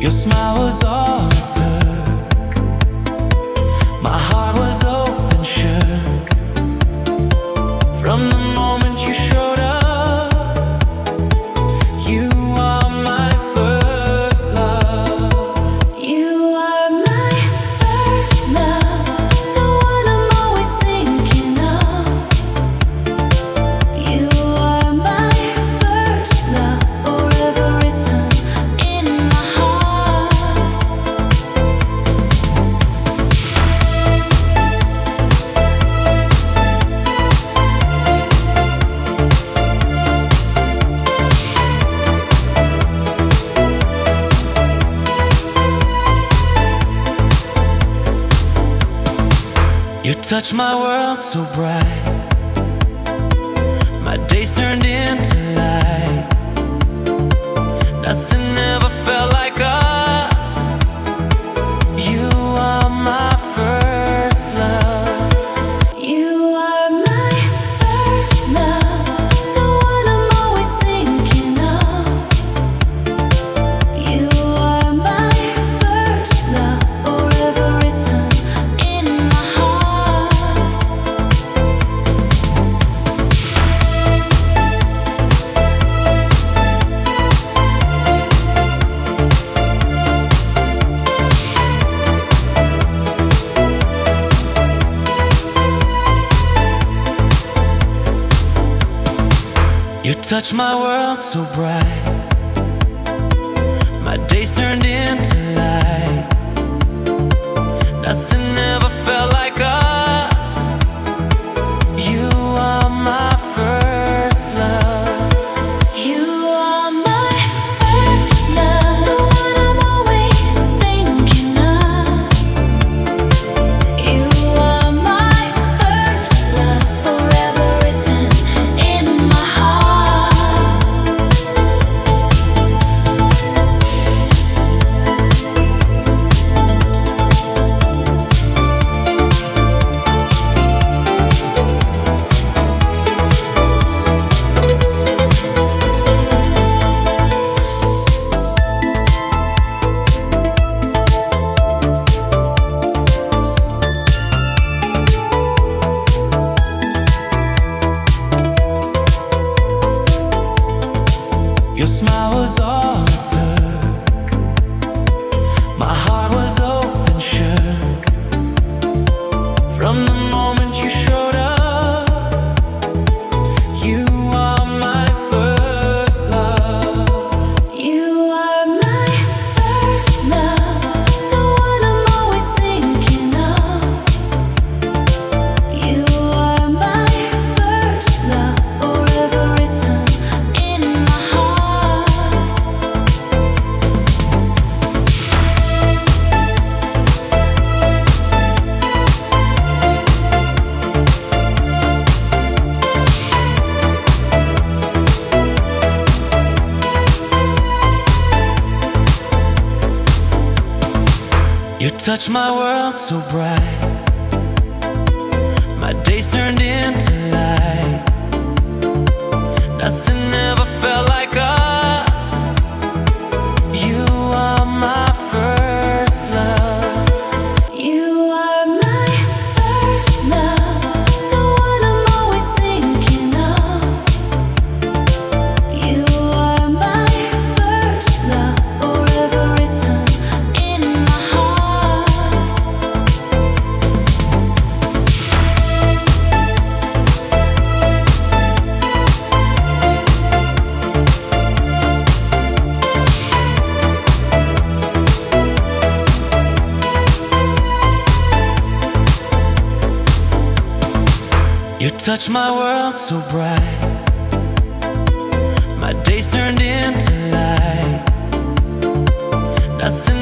Your smile was all it took. My heart was open, shook from the moment you showed up. You are my first love. You are my first love, the one I'm always thinking of. You are my first love, forever written in my heart. You touched my world so bright. My days turned into light. Nothing ever felt like us. You are my first love. You are my first love, the one I'm always thinking of. You are my first love, forever written in my heart. You touched my world so bright. My days turned into light. Nothing ever felt like us. You are my first love. You are my first love, the one I'm always thinking of. You are my first love, forever written in my heart. Your smile was all it took. My heart was open, shook from the moment you showed up. You are my first love. You are my first love, the one I'm always thinking of. You are my first love, forever written in my heart. You touched my world so bright. My days turned into light. Nothing ever felt like us. You are my first love. You are my first love, the one I'm always thinking of. You are my first love, forever written in my heart. You touched my world so bright. My days turned into light. Nothing ever felt like us. You are my first love. You touched my world so bright. My days turned into light. Nothing ever felt like us. You are my first love. You are my first love, the one I'm always thinking of. You are my first love, forever written in my heart. You touched my world so bright. My days turned into light. Nothing